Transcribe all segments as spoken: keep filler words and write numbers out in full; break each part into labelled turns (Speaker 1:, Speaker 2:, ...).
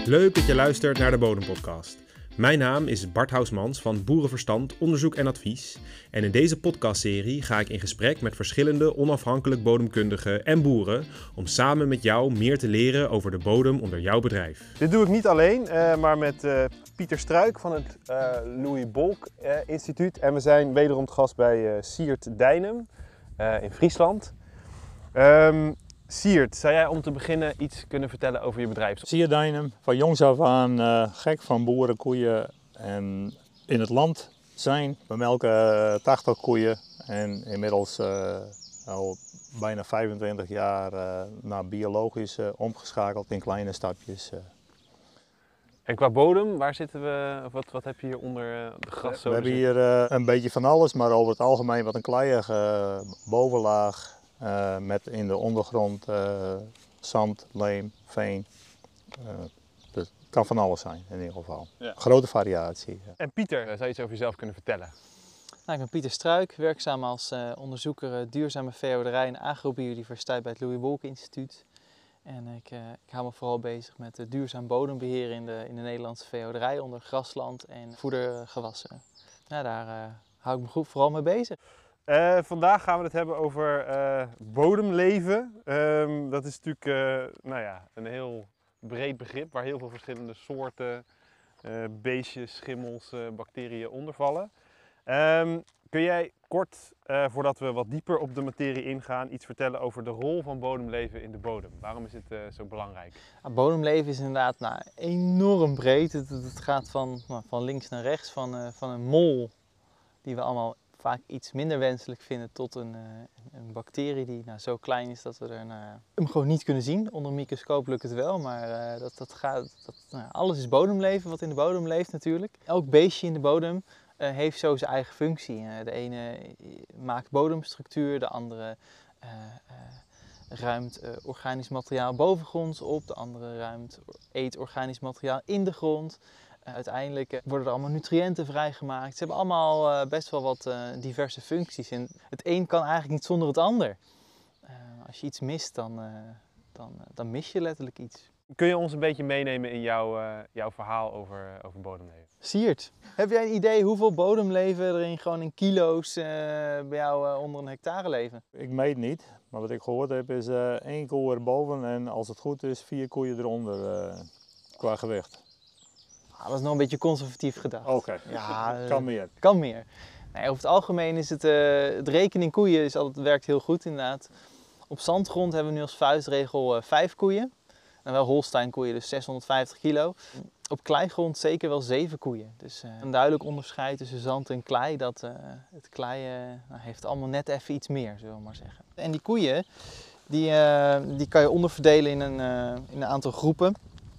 Speaker 1: Leuk dat je luistert naar de Bodempodcast. Mijn naam is Bart Housmans van Boerenverstand, Onderzoek en Advies. En in deze podcastserie ga ik in gesprek met verschillende onafhankelijk bodemkundigen en boeren om samen met jou meer te leren over de bodem onder jouw bedrijf.
Speaker 2: Dit doe ik niet alleen, uh, maar met uh, Pieter Struik van het uh, Louis Bolk uh, Instituut. En we zijn wederom te gast bij uh, Siert Dijnem uh, in Friesland. Um, Siert, zou jij om te beginnen iets kunnen vertellen over je bedrijf?
Speaker 3: Siert Dijnem, van jongs af aan uh, gek van boeren, koeien en in het land zijn. We melken uh, tachtig koeien en inmiddels uh, al bijna vijfentwintig jaar uh, naar biologisch uh, omgeschakeld in kleine stapjes. Uh.
Speaker 2: En qua bodem, waar zitten we? Wat, wat heb je hier onder uh, de gras?
Speaker 3: We hebben hier uh, een beetje van alles, maar over het algemeen wat een kleiige uh, bovenlaag. Uh, met in de ondergrond uh, zand, leem, veen. Uh, dus het kan van alles zijn in ieder geval. Ja. Grote variatie. Ja.
Speaker 2: En Pieter, zou je iets over jezelf kunnen vertellen?
Speaker 4: Nou, ik ben Pieter Struik, werkzaam als uh, onderzoeker uh, duurzame veehouderij en agrobiodiversiteit bij het Louis Bolk Instituut. En ik, uh, ik hou me vooral bezig met uh, duurzaam bodembeheer in de, in de Nederlandse veehouderij onder grasland en voedergewassen. Ja, daar uh, hou ik me goed vooral mee bezig.
Speaker 2: Uh, vandaag gaan we het hebben over uh, bodemleven. Um, dat is natuurlijk uh, nou ja, een heel breed begrip waar heel veel verschillende soorten uh, beestjes, schimmels, uh, bacteriën onder vallen. Um, kun jij kort, uh, voordat we wat dieper op de materie ingaan, iets vertellen over de rol van bodemleven in de bodem? Waarom is het uh, zo belangrijk?
Speaker 4: Ja, bodemleven is inderdaad nou, enorm breed. Het, het gaat van, nou, van links naar rechts, van, uh, van een mol die we allemaal vaak iets minder wenselijk vinden tot een, uh, een bacterie die nou, zo klein is dat we er, nou, hem gewoon niet kunnen zien. Onder een microscoop lukt het wel, maar uh, dat, dat gaat, dat, nou, alles is bodemleven wat in de bodem leeft natuurlijk. Elk beestje in de bodem uh, heeft zo zijn eigen functie. Uh, de ene maakt bodemstructuur, de andere uh, uh, ruimt uh, organisch materiaal bovengronds op, de andere ruimt, eet organisch materiaal in de grond. Uh, uiteindelijk uh, worden er allemaal nutriënten vrijgemaakt. Ze hebben allemaal uh, best wel wat uh, diverse functies. En het een kan eigenlijk niet zonder het ander. Uh, als je iets mist, dan, uh, dan, uh, dan mis je letterlijk iets.
Speaker 2: Kun je ons een beetje meenemen in jouw, uh, jouw verhaal over, over bodemleven?
Speaker 4: Siert, heb jij een idee hoeveel bodemleven er in, gewoon in kilo's uh, bij jou uh, onder een hectare leven?
Speaker 3: Ik meet niet, maar wat ik gehoord heb is uh, één koe erboven en als het goed is vier koeien eronder uh, qua gewicht.
Speaker 4: Ah, dat is nog een beetje conservatief gedacht.
Speaker 3: Oké, okay.
Speaker 4: Ja, uh,
Speaker 3: kan meer.
Speaker 4: Kan meer. Nee, over het algemeen is het, uh, het rekenen in koeien is altijd, werkt heel goed inderdaad. Op zandgrond hebben we nu als vuistregel uh, vijf koeien. En wel Holstein koeien, dus zeshonderdvijftig kilo. Op kleigrond zeker wel zeven koeien. Dus uh, een duidelijk onderscheid tussen zand en klei. Dat, uh, het klei uh, nou, heeft allemaal net even iets meer, zullen we maar zeggen. En die koeien, die, uh, die kan je onderverdelen in een, uh, in een aantal groepen.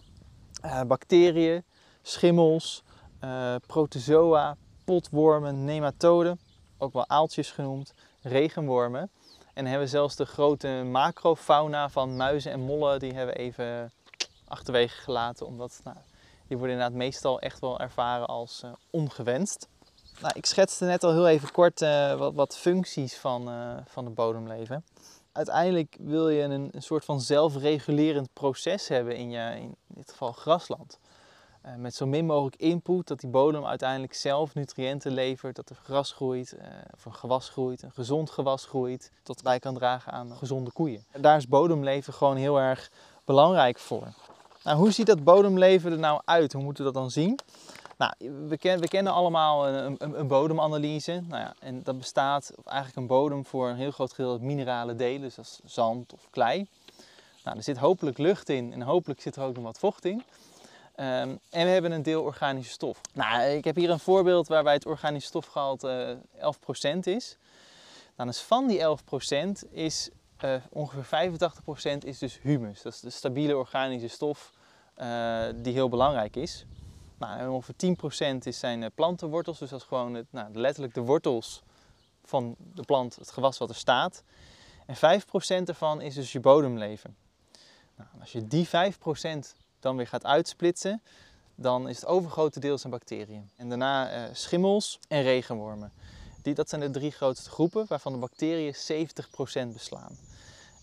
Speaker 4: Uh, bacteriën, schimmels, uh, protozoa, potwormen, nematoden, ook wel aaltjes genoemd, regenwormen. En dan hebben we zelfs de grote macrofauna van muizen en mollen, die hebben we even achterwege gelaten, omdat nou, die worden inderdaad meestal echt wel ervaren als uh, ongewenst. Nou, ik schetste net al heel even kort uh, wat, wat functies van, uh, van het bodemleven. Uiteindelijk wil je een, een soort van zelfregulerend proces hebben in, je, in dit geval grasland. Uh, met zo min mogelijk input, dat die bodem uiteindelijk zelf nutriënten levert, dat er gras groeit, uh, of een gewas groeit, een gezond gewas groeit, dat bij kan dragen aan gezonde koeien. Daar is bodemleven gewoon heel erg belangrijk voor. Nou, hoe ziet dat bodemleven er nou uit? Hoe moeten we dat dan zien? Nou, we, ken, we kennen allemaal een, een, een bodemanalyse. Nou ja, en dat bestaat eigenlijk een bodem voor een heel groot gedeelte minerale delen, dus dat is zand of klei. Nou, er zit hopelijk lucht in en hopelijk zit er ook nog wat vocht in. Um, en we hebben een deel organische stof. Nou, ik heb hier een voorbeeld waarbij het organische stofgehalte uh, elf procent is. Nou, dus van die elf procent is uh, ongeveer vijfentachtig procent is dus humus. Dat is de stabiele organische stof uh, die heel belangrijk is. Nou, en ongeveer tien procent is zijn uh, plantenwortels, dus dat is gewoon het, nou, letterlijk de wortels van de plant, het gewas wat er staat. En vijf procent ervan is dus je bodemleven. Nou, als je die vijf procent dan weer gaat uitsplitsen, dan is het overgrote deel zijn bacteriën. En daarna uh, schimmels en regenwormen. Die, dat zijn de drie grootste groepen waarvan de bacteriën zeventig procent beslaan.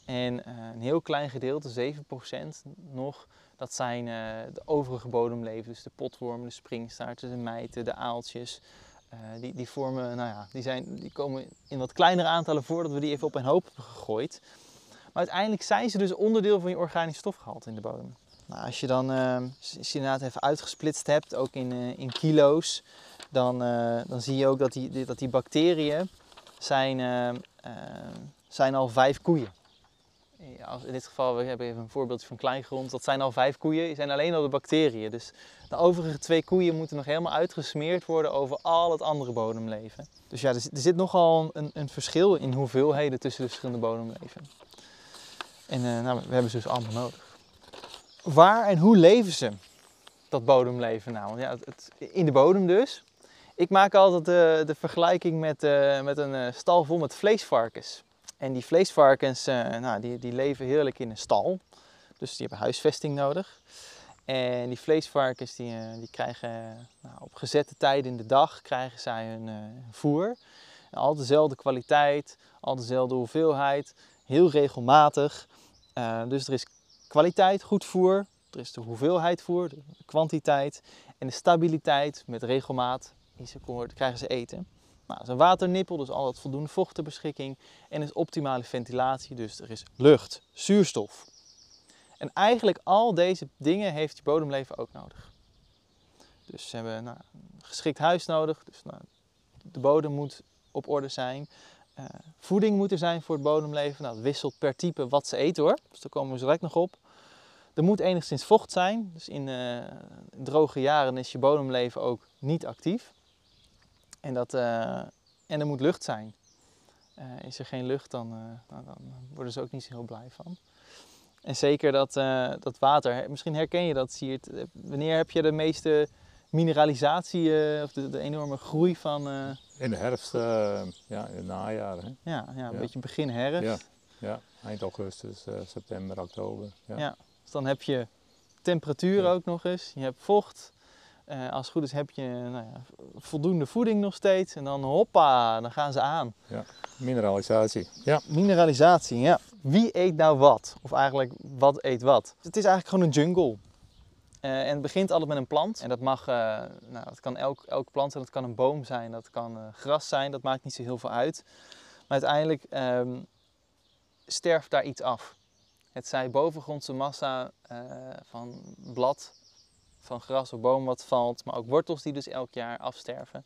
Speaker 4: En uh, een heel klein gedeelte, zeven procent nog, dat zijn uh, de overige bodemlevens. Dus de potwormen, de springstaarten, de mijten, de aaltjes. Uh, die, die vormen, nou ja, die, zijn, die komen in wat kleinere aantallen voor dat we die even op een hoop hebben gegooid. Maar uiteindelijk zijn ze dus onderdeel van je organisch stofgehalte in de bodem. Nou, als je dan uh, als je inderdaad even uitgesplitst hebt, ook in, uh, in kilo's, dan, uh, dan zie je ook dat die, dat die bacteriën zijn, uh, uh, zijn al vijf koeien. Ja, in dit geval, we hebben even een voorbeeldje van kleingrond, dat zijn al vijf koeien, die zijn alleen al de bacteriën. Dus de overige twee koeien moeten nog helemaal uitgesmeerd worden over al het andere bodemleven. Dus ja, er zit, er zit nogal een, een verschil in hoeveelheden tussen de verschillende bodemleven. En uh, nou, we hebben ze dus allemaal nodig. Waar en hoe leven ze, dat bodemleven nou? Ja, het, het, in de bodem dus. Ik maak altijd de, de vergelijking met, uh, met een uh, stal vol met vleesvarkens. En die vleesvarkens uh, nou, die, die leven heerlijk in een stal. Dus die hebben huisvesting nodig. En die vleesvarkens die, uh, die krijgen nou, op gezette tijden in de dag krijgen zij hun uh, voer. En al dezelfde kwaliteit, al dezelfde hoeveelheid, heel regelmatig. Uh, dus er is kwaliteit, goed voer. Er is de hoeveelheid voer, de kwantiteit en de stabiliteit met regelmaat. Die ze krijgen ze eten. Nou, het is een waternippel, dus altijd voldoende vocht ter beschikking. En er is optimale ventilatie, dus er is lucht, zuurstof. En eigenlijk al deze dingen heeft je bodemleven ook nodig. Dus ze hebben nou, een geschikt huis nodig, dus nou, de bodem moet op orde zijn. Uh, voeding moet er zijn voor het bodemleven. Nou, dat wisselt per type wat ze eten hoor, dus daar komen we zo direct nog op. Er moet enigszins vocht zijn, dus in, uh, in droge jaren is je bodemleven ook niet actief. En, dat, uh, en er moet lucht zijn. Uh, is er geen lucht, dan, uh, nou, dan worden ze ook niet zo heel blij van. En zeker dat, uh, dat water, misschien herken je dat, Siert. Wanneer heb je de meeste mineralisatie uh, of de, de enorme groei van... Uh...
Speaker 3: In de herfst, uh, ja, in het najaar. Hè?
Speaker 4: Ja, ja, een
Speaker 3: ja.
Speaker 4: beetje begin herfst.
Speaker 3: Ja, ja. Eind augustus, uh, september, oktober. Ja.
Speaker 4: Ja, dus dan heb je temperatuur
Speaker 3: ja.
Speaker 4: ook nog eens, je hebt vocht. Uh, als het goed is heb je nou ja, voldoende voeding nog steeds en dan hoppa, dan gaan ze aan.
Speaker 3: Ja, mineralisatie. Ja.
Speaker 4: Mineralisatie, ja. Wie eet nou wat? Of eigenlijk, wat eet wat? Het is eigenlijk gewoon een jungle. Uh, en het begint altijd met een plant. En dat mag, uh, nou, dat kan elk, elk plant zijn, dat kan een boom zijn, dat kan uh, gras zijn, dat maakt niet zo heel veel uit. Maar uiteindelijk um, sterft daar iets af. Het zij bovengrondse massa uh, van blad, van gras of boom wat valt, maar ook wortels die dus elk jaar afsterven.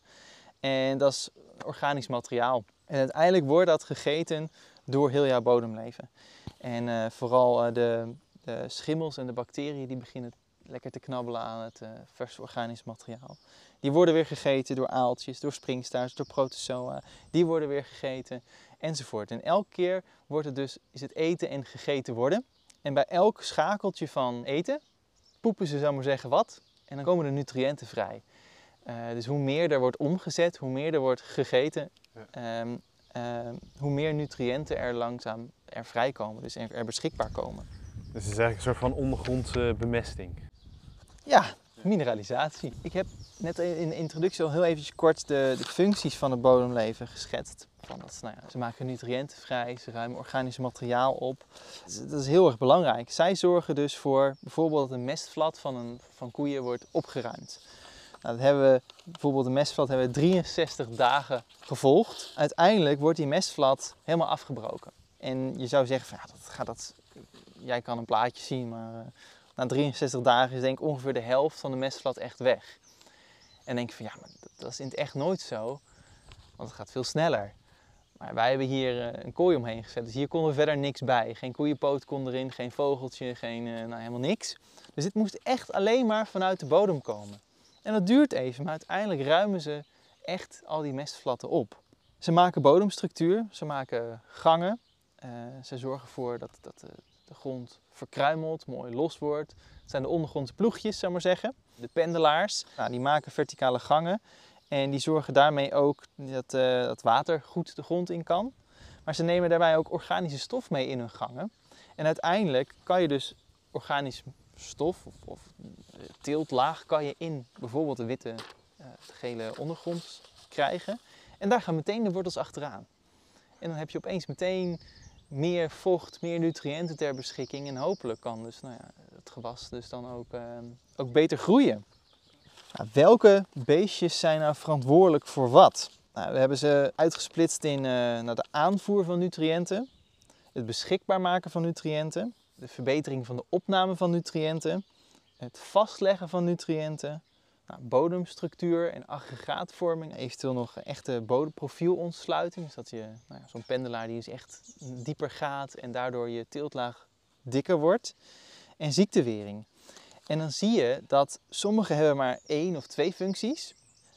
Speaker 4: En dat is organisch materiaal. En uiteindelijk wordt dat gegeten door heel jouw bodemleven. En uh, vooral uh, de, de schimmels en de bacteriën die beginnen lekker te knabbelen aan het uh, vers organisch materiaal. Die worden weer gegeten door aaltjes, door springstaarts, door protozoa. Die worden weer gegeten enzovoort. En elke keer wordt het dus, is het eten en gegeten worden. En bij elk schakeltje van eten poepen ze, zou maar zeggen, wat. En dan komen er nutriënten vrij. Uh, dus hoe meer er wordt omgezet, hoe meer er wordt gegeten, ja. um, um, hoe meer nutriënten er langzaam er vrijkomen, dus er, er beschikbaar komen.
Speaker 2: Dus het is eigenlijk een soort van ondergrondse bemesting.
Speaker 4: Ja, mineralisatie. Ik heb net in de introductie al heel eventjes kort de, de functies van het bodemleven geschetst. Van dat, nou ja, ze maken nutriënten vrij, ze ruimen organisch materiaal op. Dat is heel erg belangrijk. Zij zorgen dus voor bijvoorbeeld dat een mestvlat van, een, van koeien wordt opgeruimd. Nou, dat hebben we, bijvoorbeeld de mestvlat hebben we drieënzestig dagen gevolgd. Uiteindelijk wordt die mestvlat helemaal afgebroken. En je zou zeggen, van, ja, dat gaat dat, jij kan een plaatje zien, maar uh, na drieënzestig dagen is denk ik ongeveer de helft van de mestvlat echt weg. En dan denk je van, ja, maar dat, dat is in het echt nooit zo, want het gaat veel sneller. Maar wij hebben hier uh, een kooi omheen gezet, dus hier konden we verder niks bij. Geen koeienpoot kon erin, geen vogeltje, geen, uh, nou, helemaal niks. Dus dit moest echt alleen maar vanuit de bodem komen. En dat duurt even, maar uiteindelijk ruimen ze echt al die mestvlatten op. Ze maken bodemstructuur, ze maken gangen. Uh, ze zorgen ervoor dat, dat de, de grond verkruimelt, mooi los wordt. Het zijn de ondergrondse ploegjes, zou ik maar zeggen. De pendelaars, nou, die maken verticale gangen. En die zorgen daarmee ook dat, uh, dat water goed de grond in kan. Maar ze nemen daarbij ook organische stof mee in hun gangen. En uiteindelijk kan je dus organisch stof of, of teeltlaag kan je in bijvoorbeeld de witte, uh, de gele ondergrond krijgen. En daar gaan meteen de wortels achteraan. En dan heb je opeens meteen meer vocht, meer nutriënten ter beschikking. En hopelijk kan dus nou ja, het gewas dus dan ook, uh, ook beter groeien. Nou, welke beestjes zijn nou verantwoordelijk voor wat? Nou, we hebben ze uitgesplitst in uh, nou, de aanvoer van nutriënten, het beschikbaar maken van nutriënten, de verbetering van de opname van nutriënten, het vastleggen van nutriënten, nou, bodemstructuur en aggregaatvorming, eventueel nog echte bodemprofielontsluiting. Dus dat je nou ja, zo'n pendelaar die dus echt dieper gaat en daardoor je teeltlaag dikker wordt. En ziektewering. En dan zie je dat sommige hebben maar één of twee functies.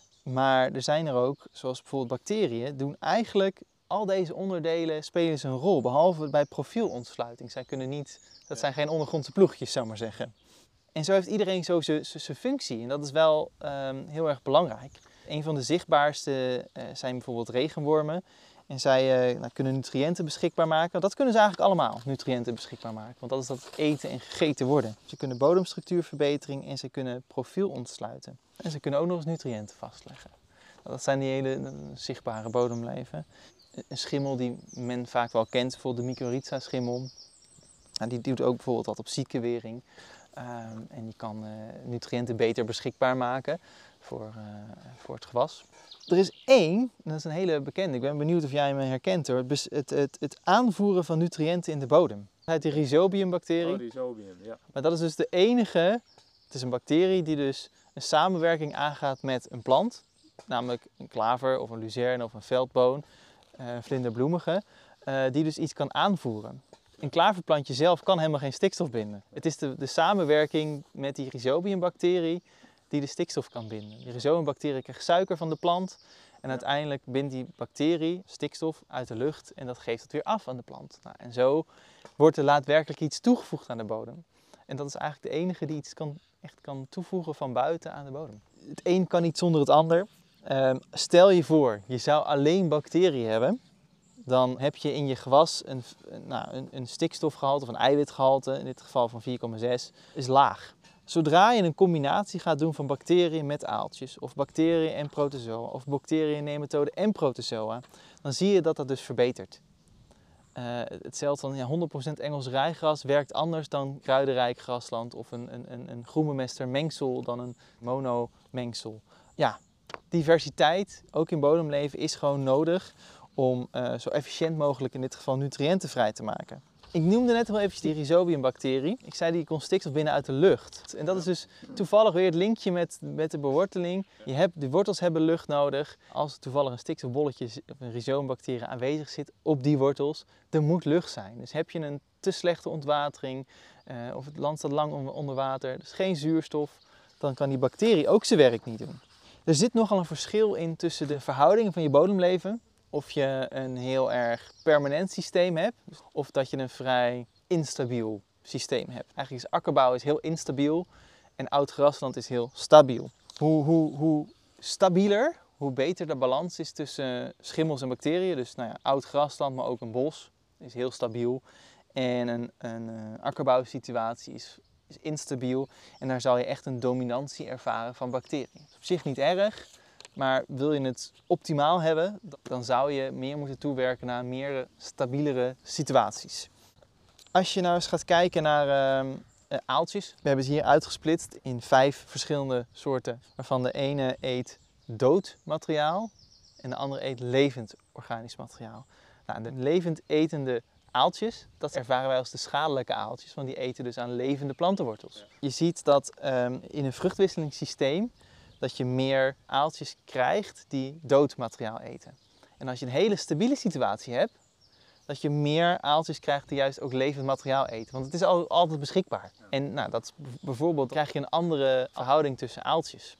Speaker 4: Maar er zijn er ook, zoals bijvoorbeeld bacteriën, doen eigenlijk al deze onderdelen spelen ze een rol. Behalve bij profielontsluiting. Zij kunnen niet, dat zijn geen ondergrondse ploegjes, zou ik maar zeggen. En zo heeft iedereen zo zijn functie. En dat is wel um, heel erg belangrijk. Een van de zichtbaarste uh, zijn bijvoorbeeld regenwormen. En zij uh, nou, kunnen nutriënten beschikbaar maken. Dat kunnen ze eigenlijk allemaal, nutriënten beschikbaar maken. Want dat is dat eten en gegeten worden. Ze kunnen bodemstructuurverbetering en ze kunnen profiel ontsluiten. En ze kunnen ook nog eens nutriënten vastleggen. Dat zijn die hele uh, zichtbare bodemleven. Een schimmel die men vaak wel kent, bijvoorbeeld de mycorrhiza schimmel. Nou, die doet ook bijvoorbeeld wat op zietkewering. Um, en die kan uh, nutriënten beter beschikbaar maken voor, uh, voor het gewas. Er is één, en dat is een hele bekende, ik ben benieuwd of jij hem herkent hoor, het, het, het, het aanvoeren van nutriënten in de bodem. Het heet de Rhizobium-bacterie.
Speaker 3: Oh, Rhizobium, ja.
Speaker 4: Maar dat is dus de enige, het is een bacterie die dus een samenwerking aangaat met een plant, namelijk een klaver of een luzerne of een veldboon, uh, een vlinderbloemige, uh, die dus iets kan aanvoeren. Een klaverplantje zelf kan helemaal geen stikstof binden. Het is de, de samenwerking met die Rhizobium-bacterie die de stikstof kan binden. Die Rhizobium-bacterie krijgt suiker van de plant en uiteindelijk bindt die bacterie stikstof uit de lucht en dat geeft het weer af aan de plant. Nou, en zo wordt er daadwerkelijk iets toegevoegd aan de bodem. En dat is eigenlijk de enige die iets kan, echt kan toevoegen van buiten aan de bodem. Het een kan niet zonder het ander. Uh, stel je voor, je zou alleen bacteriën hebben. Dan heb je in je gewas een, nou, een, een stikstofgehalte of een eiwitgehalte, in dit geval van vier komma zes, is laag. Zodra je een combinatie gaat doen van bacteriën met aaltjes, of bacteriën en protozoa, of bacteriën, nematoden en protozoa, dan zie je dat dat dus verbetert. Uh, hetzelfde van ja, honderd procent Engels rijgras werkt anders dan kruidenrijk grasland of een, een, een, een groenbemester mengsel dan een monomengsel. Ja, diversiteit, ook in bodemleven, is gewoon nodig om uh, zo efficiënt mogelijk in dit geval nutriënten vrij te maken. Ik noemde net al eventjes die Rhizobium-bacterie. Ik zei die kon stikstof binnen uit de lucht. En dat is dus toevallig weer het linkje met, met de beworteling. Je hebt, de wortels hebben lucht nodig. Als er toevallig een stikstofbolletje of een Rhizobium-bacterie aanwezig zit op die wortels, er moet lucht zijn. Dus heb je een te slechte ontwatering uh, of het land staat lang onder water, dus geen zuurstof, dan kan die bacterie ook zijn werk niet doen. Er zit nogal een verschil in tussen de verhoudingen van je bodemleven. Of je een heel erg permanent systeem hebt, of dat je een vrij instabiel systeem hebt. Eigenlijk is akkerbouw is heel instabiel en oud grasland is heel stabiel. Hoe, hoe, hoe stabieler, hoe beter de balans is tussen schimmels en bacteriën. Dus nou ja, oud grasland, maar ook een bos is heel stabiel. En een, een uh, akkerbouwsituatie is, is instabiel en daar zal je echt een dominantie ervaren van bacteriën. Dat is op zich niet erg. Maar wil je het optimaal hebben, dan zou je meer moeten toewerken naar meer stabielere situaties. Als je nou eens gaat kijken naar uh, uh, aaltjes. We hebben ze hier uitgesplitst in vijf verschillende soorten. Waarvan de ene eet dood materiaal en de andere eet levend organisch materiaal. Nou, de levend etende aaltjes, dat ervaren wij als de schadelijke aaltjes. Want die eten dus aan levende plantenwortels. Je ziet dat um, in een vruchtwisselingssysteem dat je meer aaltjes krijgt die dood materiaal eten. En als je een hele stabiele situatie hebt, dat je meer aaltjes krijgt die juist ook levend materiaal eten. Want het is al, altijd beschikbaar. En nou, dat is, bijvoorbeeld krijg je een andere verhouding tussen aaltjes.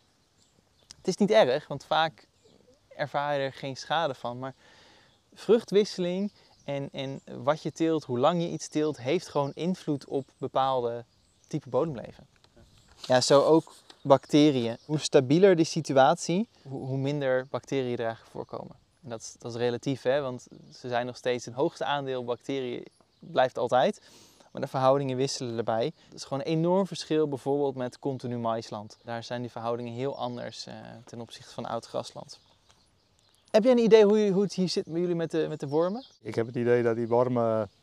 Speaker 4: Het is niet erg, want vaak ervaar je er geen schade van. Maar vruchtwisseling en, en wat je teelt, hoe lang je iets teelt, heeft gewoon invloed op bepaalde type bodemleven. Ja, zo ook bacteriën. Hoe stabieler de situatie, hoe minder bacteriën er eigenlijk voorkomen. En dat is, dat is relatief, hè? Want ze zijn nog steeds het hoogste aandeel bacteriën blijft altijd. Maar de verhoudingen wisselen erbij. Dat is gewoon een enorm verschil bijvoorbeeld met continu maïsland. Daar zijn die verhoudingen heel anders uh, ten opzichte van oud grasland. Heb jij een idee hoe, hoe het hier zit bij jullie met de, met de wormen?
Speaker 3: Ik heb het idee dat die wormen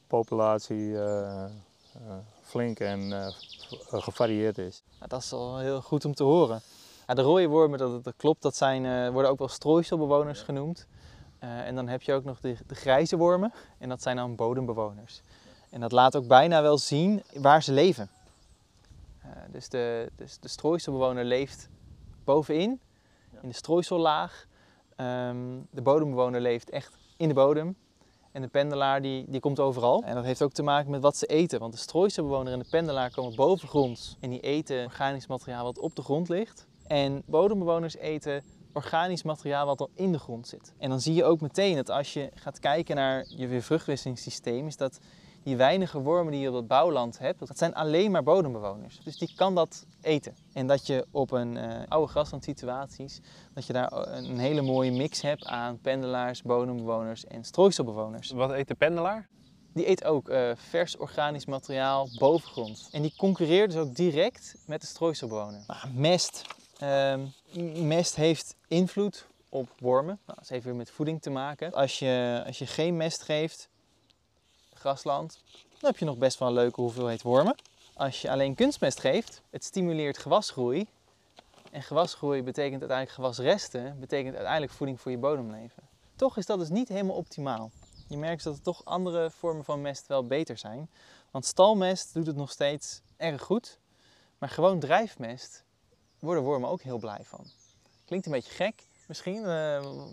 Speaker 3: vogelpopulatie uh, uh, flink en uh, gevarieerd is.
Speaker 4: Nou, dat is al heel goed om te horen. Ja, de rode wormen, dat, dat klopt, dat zijn, uh, worden ook wel strooiselbewoners genoemd. Uh, en dan heb je ook nog de, de grijze wormen en dat zijn dan bodembewoners. En dat laat ook bijna wel zien waar ze leven. Uh, dus de, dus de strooiselbewoner leeft bovenin, in de strooisellaag. Um, de bodembewoner leeft echt in de bodem. En de pendelaar die, die komt overal. En dat heeft ook te maken met wat ze eten. Want de strooiselbewoner en de pendelaar komen bovengronds. En die eten organisch materiaal wat op de grond ligt. En bodembewoners eten organisch materiaal wat al in de grond zit. En dan zie je ook meteen dat als je gaat kijken naar je weervruchtwisselingssysteem, is dat die weinige wormen die je op dat bouwland hebt, dat zijn alleen maar bodembewoners. Dus die kan dat eten. En dat je op een uh, oude graslandsituaties, dat je daar een hele mooie mix hebt aan pendelaars, bodembewoners en strooiselbewoners.
Speaker 2: Wat eet de pendelaar?
Speaker 4: Die eet ook uh, vers organisch materiaal bovengronds. En die concurreert dus ook direct met de strooiselbewoner. Nou, mest. Uh, mest heeft invloed op wormen. Nou, dat heeft weer met voeding te maken. Als je, als je geen mest geeft, grasland, dan heb je nog best wel een leuke hoeveelheid wormen. Als je alleen kunstmest geeft, het stimuleert gewasgroei. En gewasgroei betekent uiteindelijk gewasresten, betekent uiteindelijk voeding voor je bodemleven. Toch is dat dus niet helemaal optimaal. Je merkt dat er toch andere vormen van mest wel beter zijn. Want stalmest doet het nog steeds erg goed. Maar gewoon drijfmest worden wormen ook heel blij van. Klinkt een beetje gek misschien, uh,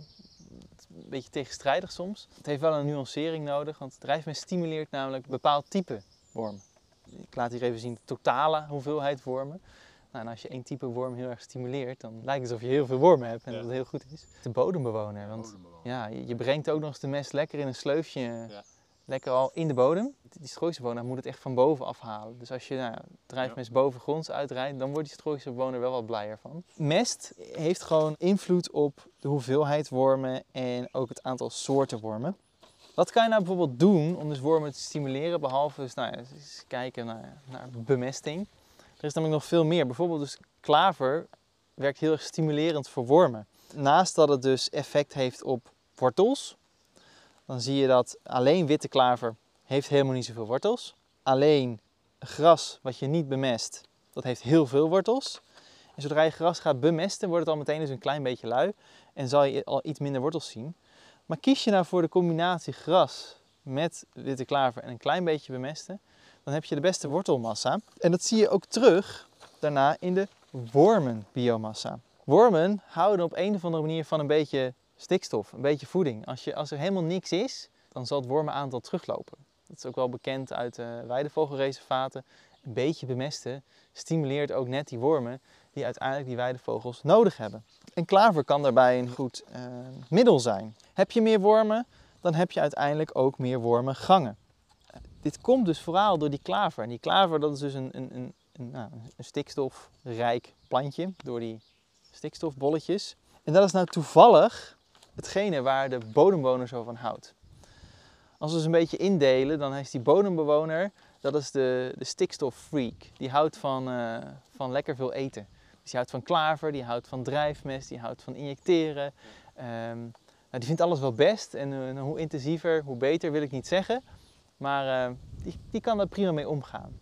Speaker 4: een beetje tegenstrijdig soms. Het heeft wel een nuancering nodig, want drijfmest stimuleert namelijk een bepaald type wormen. Ik laat hier even zien de totale hoeveelheid wormen. Nou, en als je één type worm heel erg stimuleert, dan lijkt het alsof je heel veel wormen hebt en ja. dat het heel goed is. De bodembewoner, want bodembewoner. Ja, je, je brengt ook nog eens de mest lekker in een sleufje, ja. lekker al in de bodem. Die strooiselbewoner moet het echt van boven afhalen. Dus als je nou, drijfmest ja. bovengronds uitrijdt, dan wordt die strooiselbewoner wel wat blijer van. Mest heeft gewoon invloed op de hoeveelheid wormen en ook het aantal soorten wormen. Wat kan je nou bijvoorbeeld doen om dus wormen te stimuleren, behalve dus, nou ja, eens kijken naar, naar bemesting. Er is namelijk nog veel meer. Bijvoorbeeld dus klaver werkt heel erg stimulerend voor wormen. Naast dat het dus effect heeft op wortels, dan zie je dat alleen witte klaver heeft helemaal niet zoveel wortels. Alleen gras wat je niet bemest, dat heeft heel veel wortels. En zodra je gras gaat bemesten, wordt het al meteen dus een klein beetje lui en zal je al iets minder wortels zien. Maar kies je nou voor de combinatie gras met witte klaver en een klein beetje bemesten, dan heb je de beste wortelmassa. En dat zie je ook terug daarna in de wormenbiomassa. Wormen houden op een of andere manier van een beetje stikstof, een beetje voeding. Als, je, als er helemaal niks is, dan zal het wormenaantal teruglopen. Dat is ook wel bekend uit uh, weidevogelreservaten. Een beetje bemesten stimuleert ook net die wormen die uiteindelijk die weidevogels nodig hebben. En klaver kan daarbij een goed uh, middel zijn. Heb je meer wormen, dan heb je uiteindelijk ook meer wormengangen. Dit komt dus vooral door die klaver. En die klaver, dat is dus een, een, een, een, nou, een stikstofrijk plantje, door die stikstofbolletjes. En dat is nou toevallig hetgene waar de bodembewoner zo van houdt. Als we ze een beetje indelen, dan is die bodembewoner, dat is de, de stikstoffreak. Die houdt van, uh, van lekker veel eten. Dus die houdt van klaver, die houdt van drijfmest, die houdt van injecteren. Um, nou, die vindt alles wel best en uh, hoe intensiever, hoe beter wil ik niet zeggen. Maar uh, die, die kan er prima mee omgaan.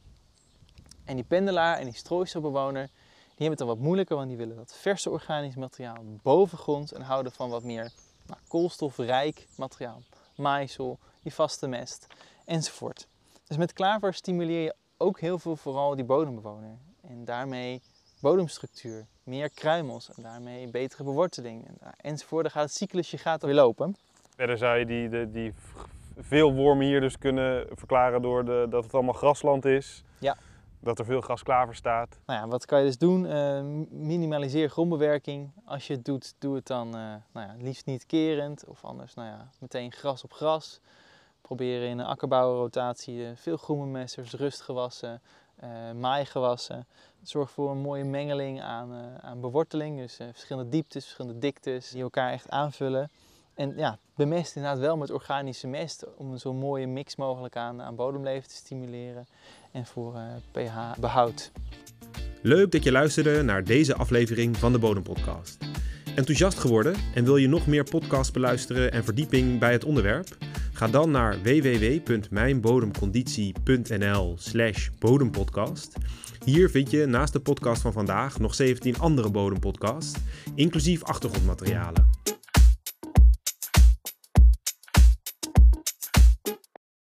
Speaker 4: En die pendelaar en die strooiselbewoner, die hebben het dan wat moeilijker, want die willen dat verse organisch materiaal bovengrond en houden van wat meer nou, koolstofrijk materiaal. Maïsel, die vaste mest enzovoort. Dus met klaver stimuleer je ook heel veel vooral die bodembewoner. En daarmee bodemstructuur, meer kruimels en daarmee betere beworteling enzovoort. Dan gaat het cyclusje gaat weer lopen.
Speaker 2: Verder zou je die, die, die veel wormen hier dus kunnen verklaren door de, dat het allemaal grasland is.
Speaker 4: Ja.
Speaker 2: Dat er veel grasklaver staat.
Speaker 4: Nou ja, wat kan je dus doen? Uh, minimaliseer grondbewerking. Als je het doet, doe het dan uh, nou ja, liefst niet kerend of anders nou ja, meteen gras op gras. Probeer in een akkerbouwrotatie uh, veel groenbemesters, rustgewassen, uh, maaigewassen. Zorg voor een mooie mengeling aan, uh, aan beworteling. Dus uh, verschillende dieptes, verschillende diktes die elkaar echt aanvullen. En ja, bemest inderdaad wel met organische mest om een zo mooie mix mogelijk aan, aan bodemleven te stimuleren en voor uh, pH-behoud.
Speaker 1: Leuk dat je luisterde naar deze aflevering van de Bodempodcast. Enthousiast geworden en wil je nog meer podcasts beluisteren en verdieping bij het onderwerp? Ga dan naar w w w punt mijnbodemconditie punt n l slash bodempodcast. Hier vind je naast de podcast van vandaag nog zeventien andere bodempodcasts, inclusief achtergrondmaterialen.